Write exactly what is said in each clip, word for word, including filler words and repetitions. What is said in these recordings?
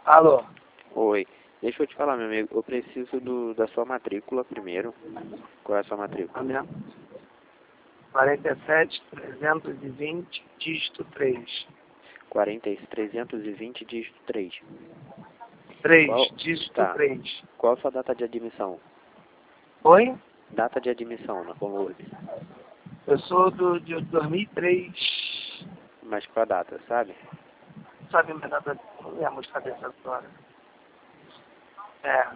Alô? Oi, deixa eu te falar, meu amigo, eu preciso do, da sua matrícula primeiro. Qual é a sua matrícula? A minha? quarenta e sete, trezentos e vinte, dígito três. quarenta e trezentos e vinte, dígito três. três, Qual? dígito Tá. três. Qual a sua data de admissão? Oi? Data de admissão na Conlurb. Eu sou do, de dois mil e três. Mas qual a data, sabe? Sabe a minha data? Não lembro de cabeça agora. É.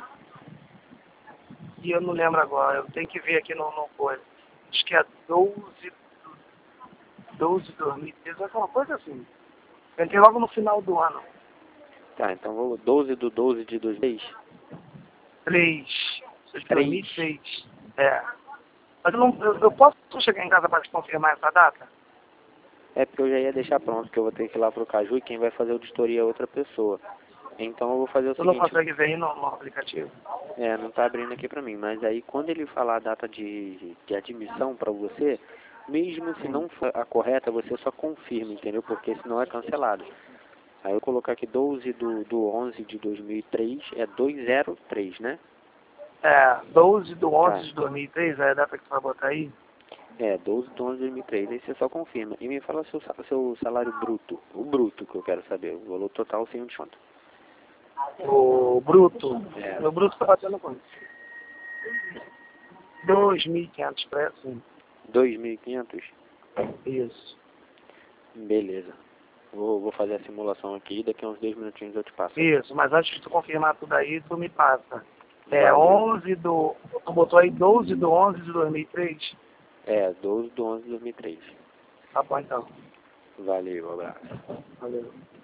E eu não lembro agora. Eu tenho que ver aqui no, no coisa. Acho que é doze, doze de dois mil e três, alguma coisa assim. Eu entrei logo no final do ano. Tá, então vou doze do doze de dois mil e três. três. Sou de três. dois mil e seis. É. Mas eu, não, eu, eu posso chegar em casa para te confirmar essa data? É porque eu já ia deixar pronto, que eu vou ter que ir lá pro Caju e quem vai fazer o vistoria é outra pessoa. Então eu vou fazer o Tu não seguinte. consegue ver aí no, no aplicativo? É, não tá abrindo aqui pra mim, mas aí quando ele falar a data de, de admissão pra você, mesmo se não for a correta, você só confirma, entendeu? Porque senão é cancelado. Aí eu colocar aqui doze do, do onze de dois mil e três, é duzentos e três, né? É, doze de onze Tá. de dois mil e três, é a data que tu vai botar aí? É, doze do onze de dois mil e três, aí você só confirma. E me fala seu, sa- seu salário bruto, o bruto que eu quero saber, o valor total sem o desconto. O bruto. É. Meu bruto tá batendo quanto? dois mil e quinhentos, parece assim. dois mil e quinhentos? Isso. Beleza. Vou, vou fazer a simulação aqui e daqui a uns dois minutinhos eu te passo. Isso, mas antes de tu confirmar tudo aí, tu me passa. É Valeu. onze do... Tu botou aí doze do onze de dois mil e três? É, doze do onze de dois mil e três. Tá bom então. Valeu, abraço. Valeu.